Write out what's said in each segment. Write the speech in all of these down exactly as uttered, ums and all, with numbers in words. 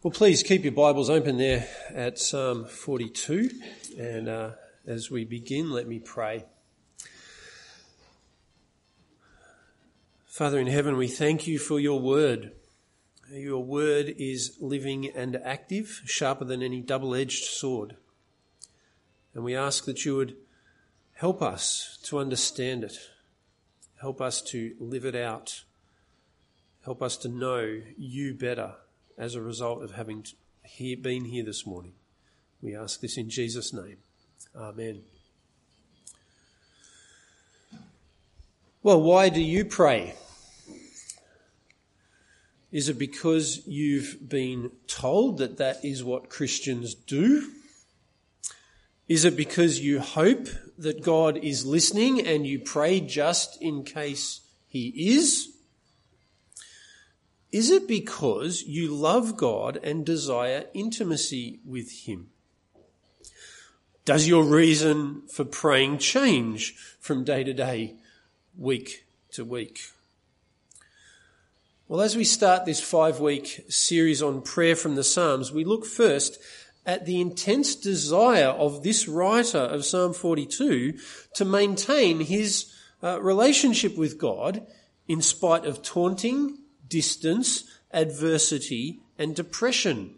Well, please keep your Bibles open there at Psalm forty-two. And uh, as we begin, let me pray. Father in heaven, we thank you for your word. Your word is living and active, sharper than any double-edged sword. And we ask that you would help us to understand it. Help us to live it out. Help us to know you better as a result of having been here this morning. We ask this in Jesus' name. Amen. Well, why do you pray? Is it because you've been told that that is what Christians do? Is it because you hope that God is listening and you pray just in case he is? Is it because you love God and desire intimacy with him? Does your reason for praying change from day to day, week to week? Well, as we start this five-week series on prayer from the Psalms, we look first at the intense desire of this writer of Psalm forty-two to maintain his uh, relationship with God in spite of taunting, distance, adversity, and depression.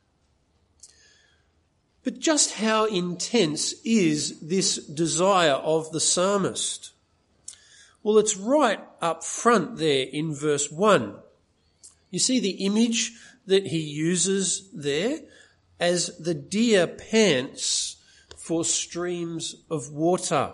But just how intense is this desire of the psalmist? Well, it's right up front there in verse one. You see the image that he uses there as the deer pants for streams of water.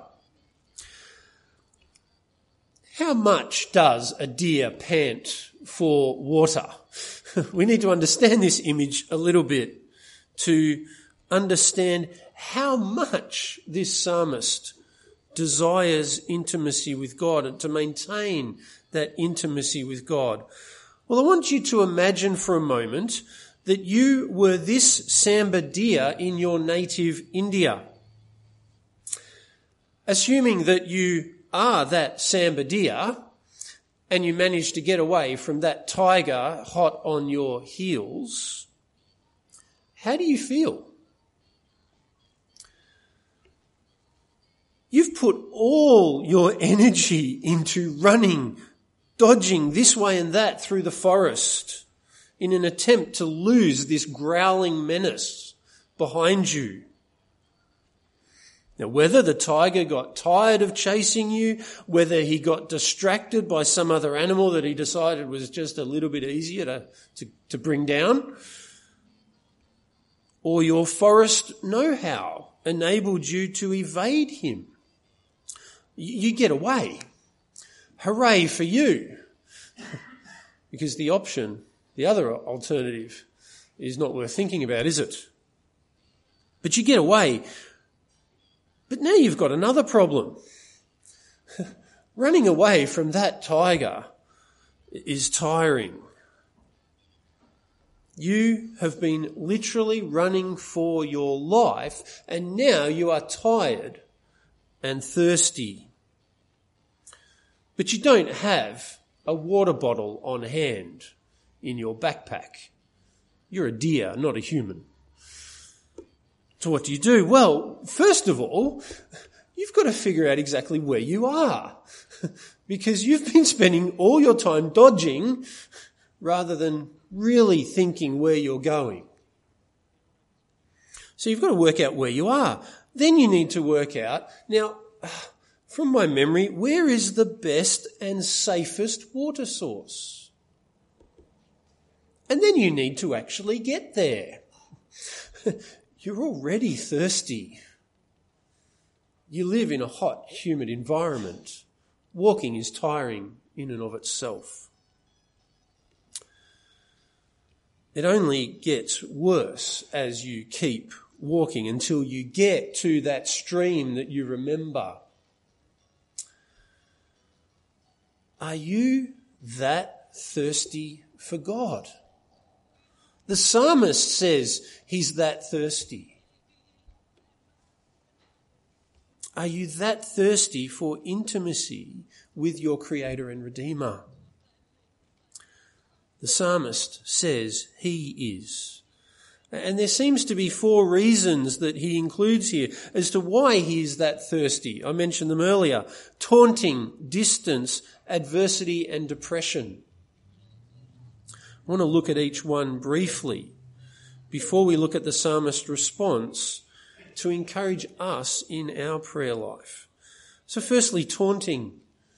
How much does a deer pant for water? We need to understand this image a little bit to understand how much this psalmist desires intimacy with God and to maintain that intimacy with God. Well, I want you to imagine for a moment that you were this Samba deer in your native India. Assuming that you are that Samba deer and you manage to get away from that tiger hot on your heels, how do you feel? You've put all your energy into running, dodging this way and that through the forest in an attempt to lose this growling menace behind you. Now, whether the tiger got tired of chasing you, whether he got distracted by some other animal that he decided was just a little bit easier to, to, to bring down, or your forest know-how enabled you to evade him, you get away. Hooray for you. Because the option, the other alternative, is not worth thinking about, is it? But you get away. But now you've got another problem. Running away from that tiger is tiring. You have been literally running for your life, and now you are tired and thirsty. But you don't have a water bottle on hand in your backpack. You're a deer, not a human. So what do you do? Well, first of all, you've got to figure out exactly where you are because you've been spending all your time dodging rather than really thinking where you're going. So you've got to work out where you are. Then you need to work out, now, from my memory, where is the best and safest water source? And then you need to actually get there. You're already thirsty. You live in a hot, humid environment. Walking is tiring in and of itself. It only gets worse as you keep walking until you get to that stream that you remember. Are you that thirsty for God? The psalmist says he's that thirsty. Are you that thirsty for intimacy with your Creator and Redeemer? The psalmist says he is. And there seems to be four reasons that he includes here as to why he is that thirsty. I mentioned them earlier: taunting, distance, adversity, and depression. I want to look at each one briefly before we look at the psalmist's response to encourage us in our prayer life. So firstly, taunting.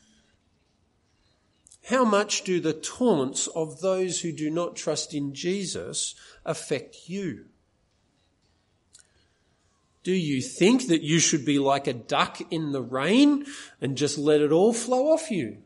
How much do the taunts of those who do not trust in Jesus affect you? Do you think that you should be like a duck in the rain and just let it all flow off you,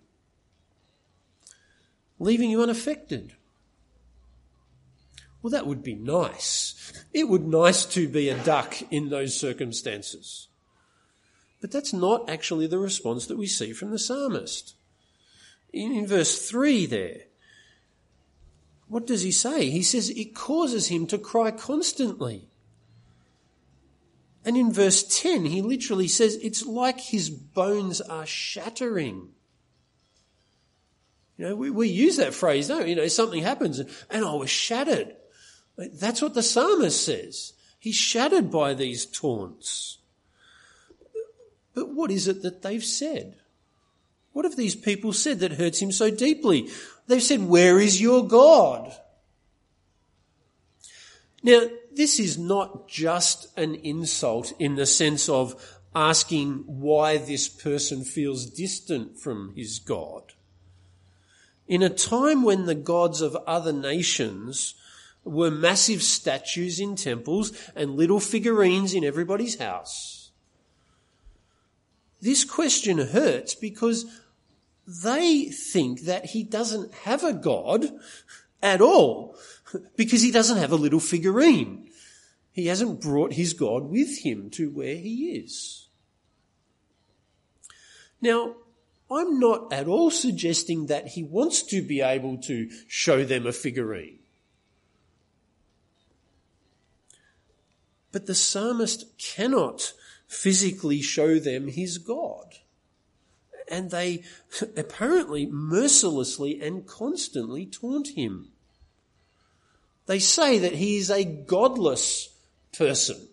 leaving you unaffected? Well, that would be nice. It would be nice to be a duck in those circumstances. But that's not actually the response that we see from the psalmist. In, in verse three there, what does he say? He says it causes him to cry constantly. And in verse ten, he literally says it's like his bones are shattering. You know, we, we use that phrase, don't we? You know, something happens and, and I was shattered. That's what the psalmist says. He's shattered by these taunts. But what is it that they've said? What have these people said that hurts him so deeply? They've said, "Where is your God?" Now, this is not just an insult in the sense of asking why this person feels distant from his God. In a time when the gods of other nations were massive statues in temples and little figurines in everybody's house, this question hurts because they think that he doesn't have a God at all because he doesn't have a little figurine. He hasn't brought his God with him to where he is. Now, I'm not at all suggesting that he wants to be able to show them a figurine. But the psalmist cannot physically show them his God. And they apparently mercilessly and constantly taunt him. They say that he is a godless person.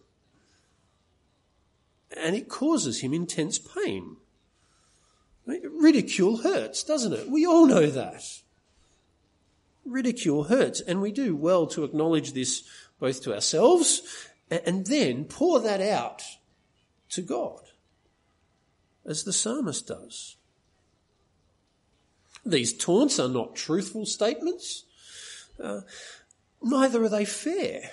And it causes him intense pain. Ridicule hurts, doesn't it? We all know that. Ridicule hurts, and we do well to acknowledge this both to ourselves and then pour that out to God, as the psalmist does. These taunts are not truthful statements. Uh, neither are they fair.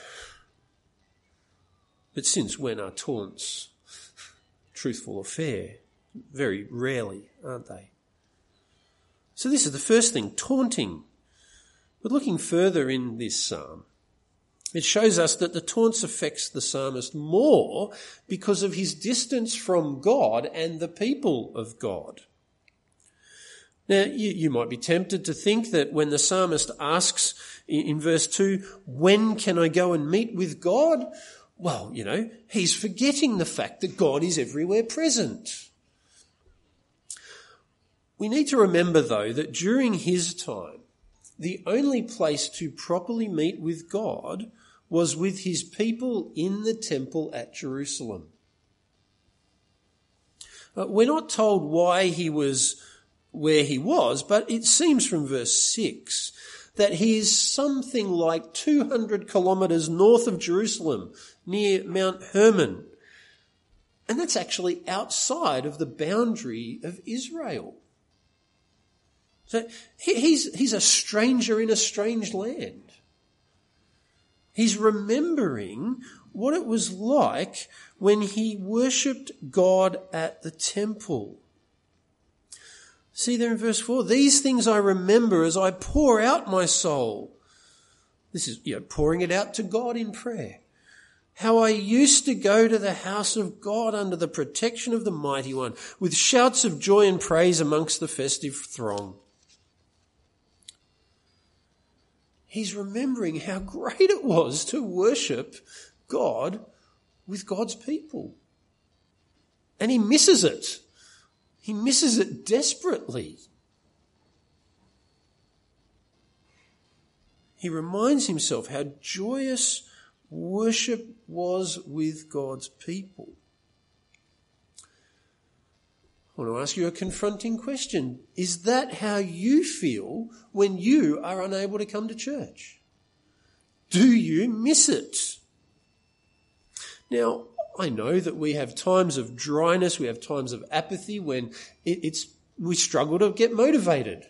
But since when are taunts truthful or fair? Very rarely, aren't they? So this is the first thing, taunting. But looking further in this psalm, it shows us that the taunts affects the psalmist more because of his distance from God and the people of God. Now, you, you might be tempted to think that when the psalmist asks in, in verse two, when can I go and meet with God? Well, you know, he's forgetting the fact that God is everywhere present. We need to remember, though, that during his time, the only place to properly meet with God was with his people in the temple at Jerusalem. Uh, we're not told why he was where he was, but it seems from verse six that he is something like two hundred kilometres north of Jerusalem, near Mount Hermon. And that's actually outside of the boundary of Israel. So he's, he's a stranger in a strange land. He's remembering what it was like when he worshipped God at the temple. See there in verse four, these things I remember as I pour out my soul. This is, you know, pouring it out to God in prayer. How I used to go to the house of God under the protection of the Mighty One, with shouts of joy and praise amongst the festive throng. He's remembering how great it was to worship God with God's people. And he misses it. He misses it desperately. He reminds himself how joyous worship was with God's people. I want to ask you a confronting question. Is that how you feel when you are unable to come to church? Do you miss it? Now, I know that we have times of dryness, we have times of apathy when it, it's we struggle to get motivated.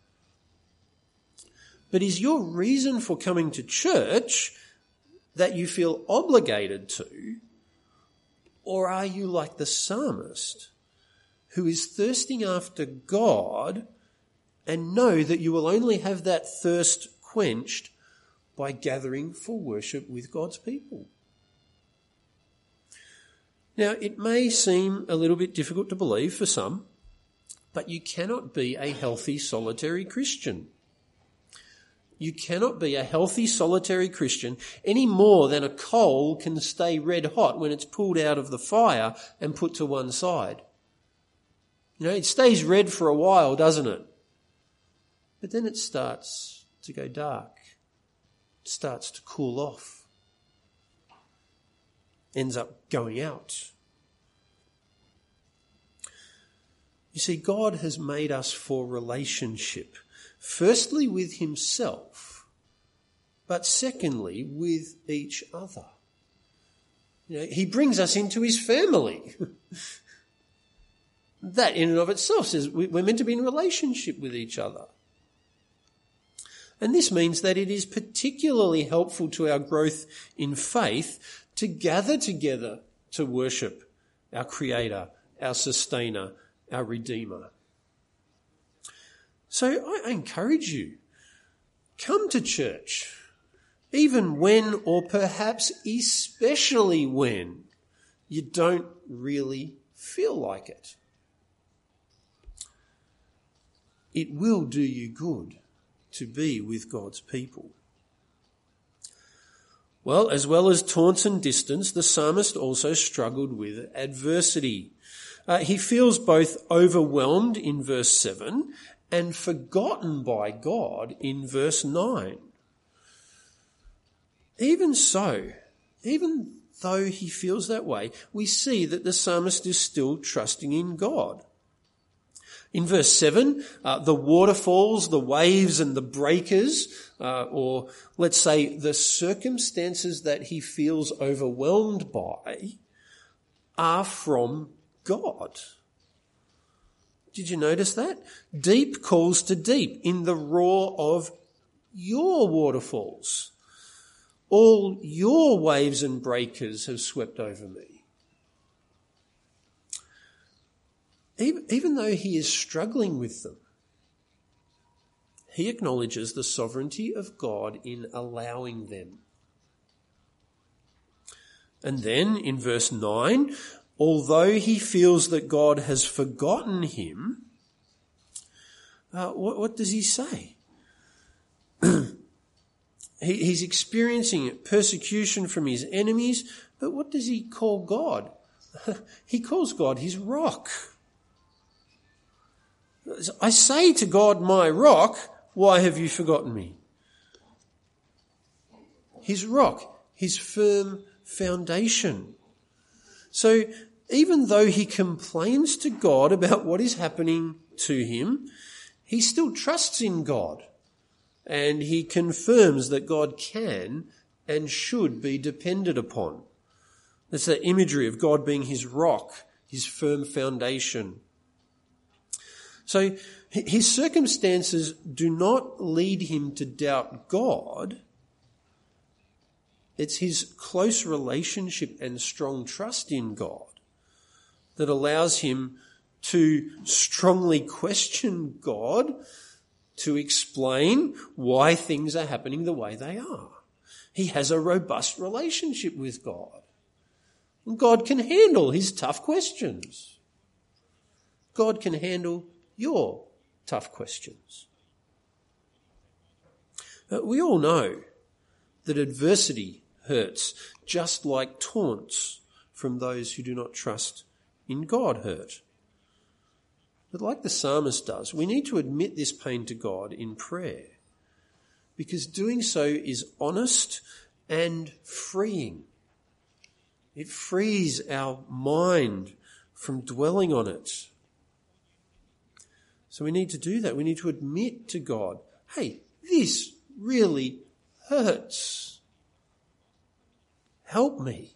But is your reason for coming to church that you feel obligated to, or are you like the psalmist who is thirsting after God and know that you will only have that thirst quenched by gathering for worship with God's people? Now, it may seem a little bit difficult to believe for some, but you cannot be a healthy solitary Christian. You cannot be a healthy solitary Christian any more than a coal can stay red hot when it's pulled out of the fire and put to one side. You know, it stays red for a while, doesn't it? But then it starts to go dark. It starts to cool off. Ends up going out. You see, God has made us for relationship. Firstly with himself, but secondly with each other. You know, he brings us into his family. That in and of itself says we're meant to be in relationship with each other. And this means that it is particularly helpful to our growth in faith to gather together to worship our Creator, our Sustainer, our Redeemer. So I encourage you, come to church, even when, or perhaps especially when, you don't really feel like it. It will do you good to be with God's people. Well, as well as taunts and distance, the psalmist also struggled with adversity. Uh, he feels both overwhelmed in verse seven and forgotten by God in verse nine. Even so, even though he feels that way, we see that the psalmist is still trusting in God. In verse seven, uh, the waterfalls, the waves and the breakers, uh, or let's say the circumstances that he feels overwhelmed by, are from God. Did you notice that? Deep calls to deep in the roar of your waterfalls. All your waves and breakers have swept over me. Even, even though he is struggling with them, he acknowledges the sovereignty of God in allowing them. And then in verse nine, although he feels that God has forgotten him, uh, what, what does he say? he, he's experiencing persecution from his enemies, but what does he call God? He calls God his rock. I say to God, my rock, why have you forgotten me? His rock, his firm foundation. So even though he complains to God about what is happening to him, he still trusts in God, and he confirms that God can and should be depended upon. That's the imagery of God being his rock, his firm foundation. So his circumstances do not lead him to doubt God. It's his close relationship and strong trust in God that allows him to strongly question God, to explain why things are happening the way they are. He has a robust relationship with God. And God can handle his tough questions. God can handle your tough questions. Uh, we all know that adversity hurts, just like taunts from those who do not trust in God hurt. But like the psalmist does, we need to admit this pain to God in prayer, because doing so is honest and freeing. It frees our mind from dwelling on it. So we need to do that. We need to admit to God, hey, this really hurts. Help me.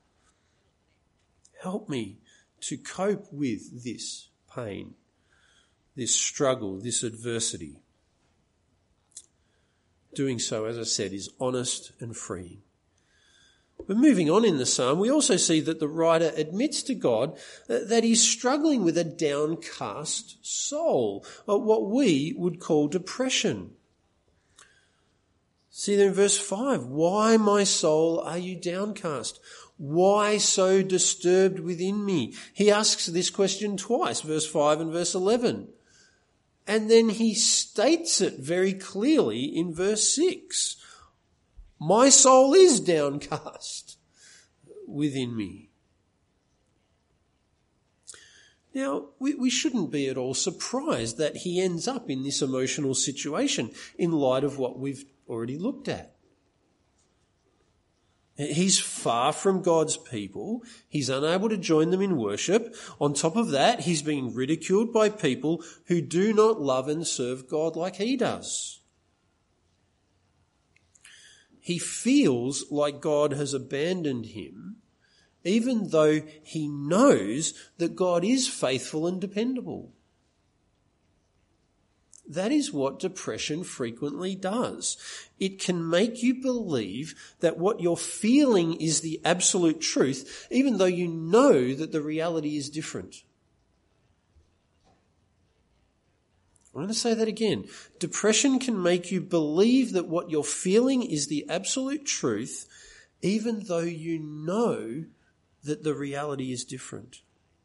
Help me to cope with this pain, this struggle, this adversity. Doing so, as I said, is honest and freeing. But moving on in the psalm, we also see that the writer admits to God that he's struggling with a downcast soul, or what we would call depression. See there in verse five, why, my soul, are you downcast? Why so disturbed within me? He asks this question twice, verse five and verse eleven. And then he states it very clearly in verse six. My soul is downcast within me. Now, we, we shouldn't be at all surprised that he ends up in this emotional situation in light of what we've already looked at. He's far from God's people. He's unable to join them in worship. On top of that, he's being ridiculed by people who do not love and serve God like he does. He feels like God has abandoned him, even though he knows that God is faithful and dependable. That is what depression frequently does. It can make you believe that what you're feeling is the absolute truth, even though you know that the reality is different. I'm going to say that again. Depression can make you believe that what you're feeling is the absolute truth, even though you know that the reality is different.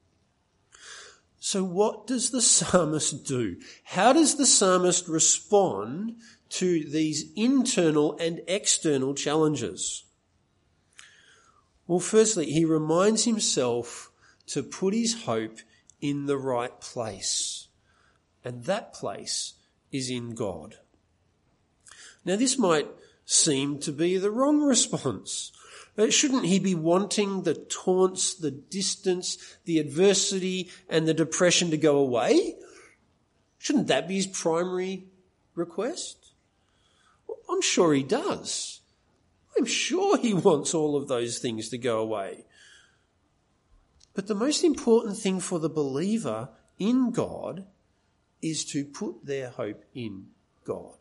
So what does the psalmist do? How does the psalmist respond to these internal and external challenges? Well, firstly, he reminds himself to put his hope in the right place. And that place is in God. Now, this might seem to be the wrong response. Shouldn't he be wanting the taunts, the distance, the adversity, and the depression to go away? Shouldn't that be his primary request? Well, I'm sure he does. I'm sure he wants all of those things to go away. But the most important thing for the believer in God is to put their hope in God.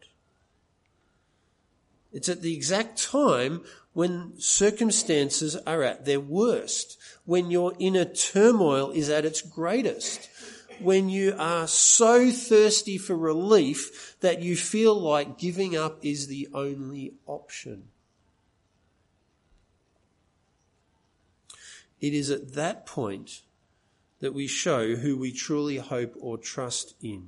It's at the exact time when circumstances are at their worst, when your inner turmoil is at its greatest, when you are so thirsty for relief that you feel like giving up is the only option. It is at that point that we show who we truly hope or trust in.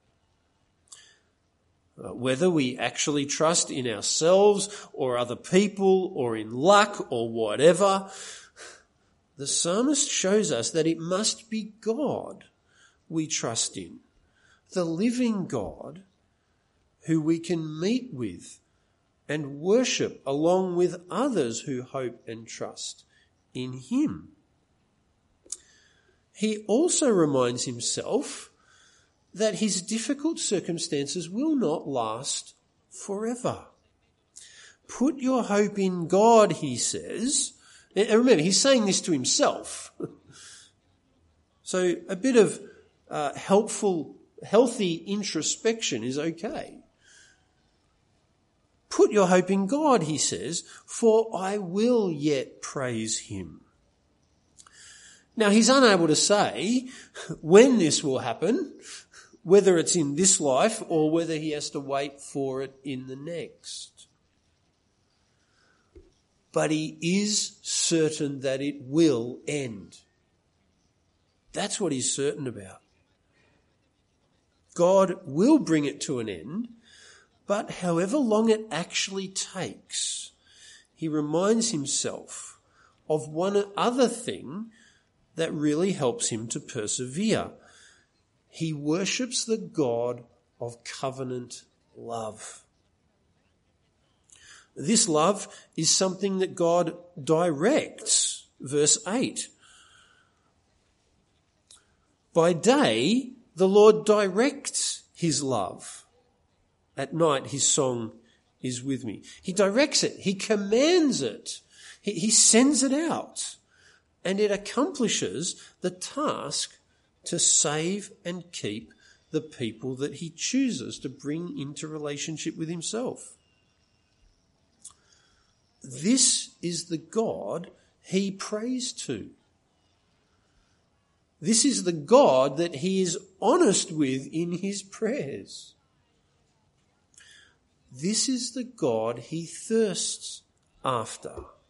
Uh, whether we actually trust in ourselves or other people or in luck or whatever, the psalmist shows us that it must be God we trust in, the living God who we can meet with and worship along with others who hope and trust in him. He also reminds himself that his difficult circumstances will not last forever. Put your hope in God, he says. And remember, he's saying this to himself. So a bit of uh, helpful, healthy introspection is okay. Put your hope in God, he says, for I will yet praise him. Now, he's unable to say when this will happen, whether it's in this life or whether he has to wait for it in the next. But he is certain that it will end. That's what he's certain about. God will bring it to an end, but however long it actually takes, he reminds himself of one other thing that really helps him to persevere. He worships the God of covenant love. This love is something that God directs. Verse eight. By day, the Lord directs his love. At night, his song is with me. He directs it. He commands it. He, he sends it out. And it accomplishes the task to save and keep the people that he chooses to bring into relationship with himself. This is the God he prays to. This is the God that he is honest with in his prayers. This is the God he thirsts after.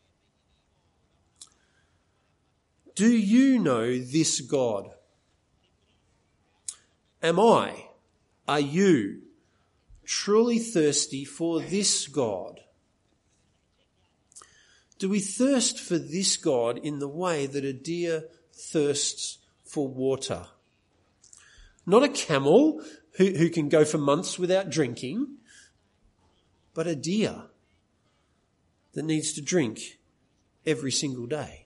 Do you know this God? Am I, are you truly thirsty for this God? Do we thirst for this God in the way that a deer thirsts for water? Not a camel who, who can go for months without drinking, but a deer that needs to drink every single day.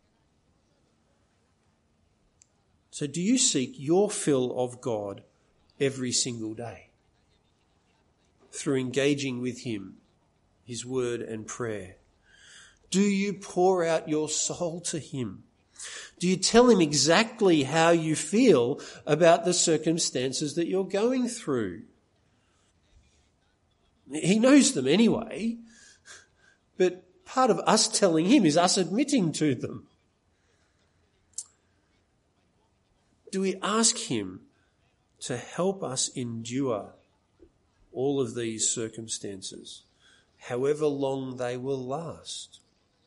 So do you seek your fill of God every single day through engaging with him, his word and prayer? Do you pour out your soul to him? Do you tell him exactly how you feel about the circumstances that you're going through? He knows them anyway, but part of us telling him is us admitting to them. Do we ask him to help us endure all of these circumstances, however long they will last?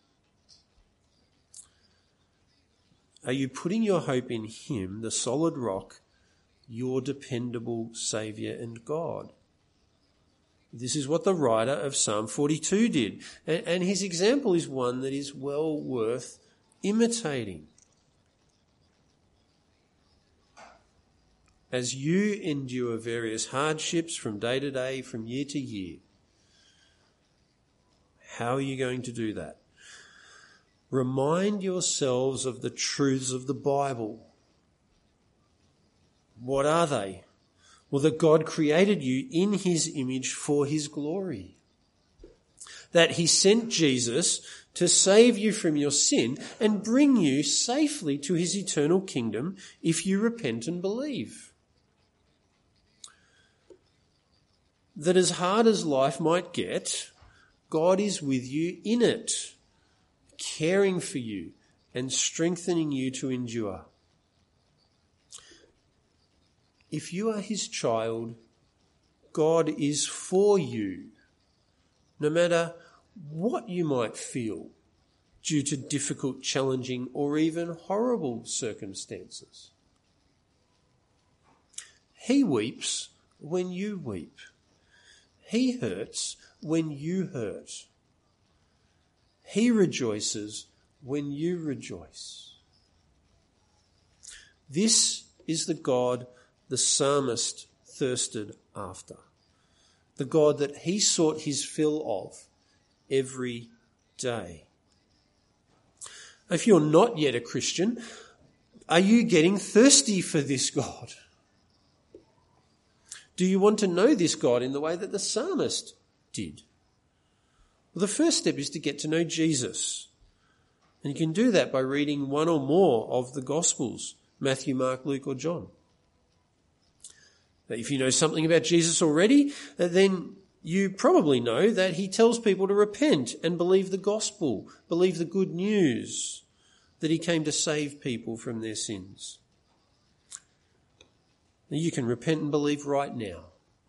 Are you putting your hope in him, the solid rock, your dependable Saviour and God? This is what the writer of Psalm forty-two did, and, and his example is one that is well worth imitating. As you endure various hardships from day to day, from year to year, how are you going to do that? Remind yourselves of the truths of the Bible. What are they? Well, that God created you in his image for his glory. That he sent Jesus to save you from your sin and bring you safely to his eternal kingdom if you repent and believe. That as hard as life might get, God is with you in it, caring for you and strengthening you to endure. If you are his child, God is for you, no matter what you might feel due to difficult, challenging, or even horrible circumstances. He weeps when you weep. He hurts when you hurt. He rejoices when you rejoice. This is the God the psalmist thirsted after, the God that he sought his fill of every day. If you're not yet a Christian, are you getting thirsty for this God? Do you want to know this God in the way that the psalmist did? Well, the first step is to get to know Jesus. And you can do that by reading one or more of the Gospels, Matthew, Mark, Luke, or John. If you know something about Jesus already, then you probably know that he tells people to repent and believe the gospel, believe the good news that he came to save people from their sins. Now, you can repent and believe right now.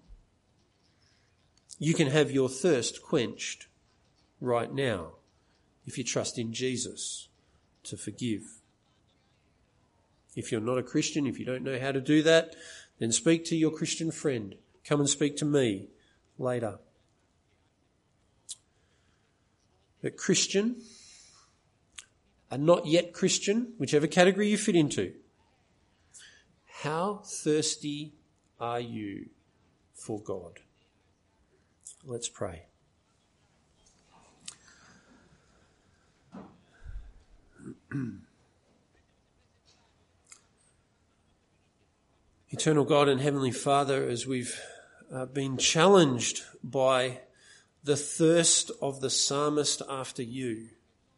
You can have your thirst quenched right now if you trust in Jesus to forgive. If you're not a Christian, if you don't know how to do that, then speak to your Christian friend. Come and speak to me later. But Christian, a not yet Christian, whichever category you fit into, how thirsty are you for God? Let's pray. Eternal God and Heavenly Father, as we've uh, been challenged by the thirst of the psalmist after you,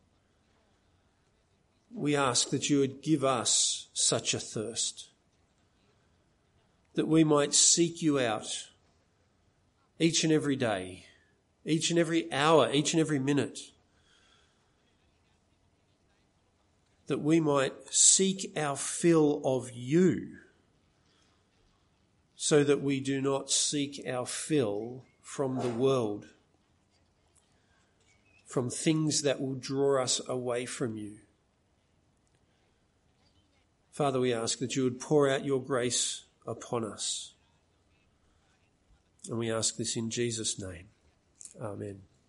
we ask that you would give us such a thirst, that we might seek you out each and every day, each and every hour, each and every minute, that we might seek our fill of you, so that we do not seek our fill from the world, from things that will draw us away from you. Father, we ask that you would pour out your grace upon us. And we ask this in Jesus' name. Amen.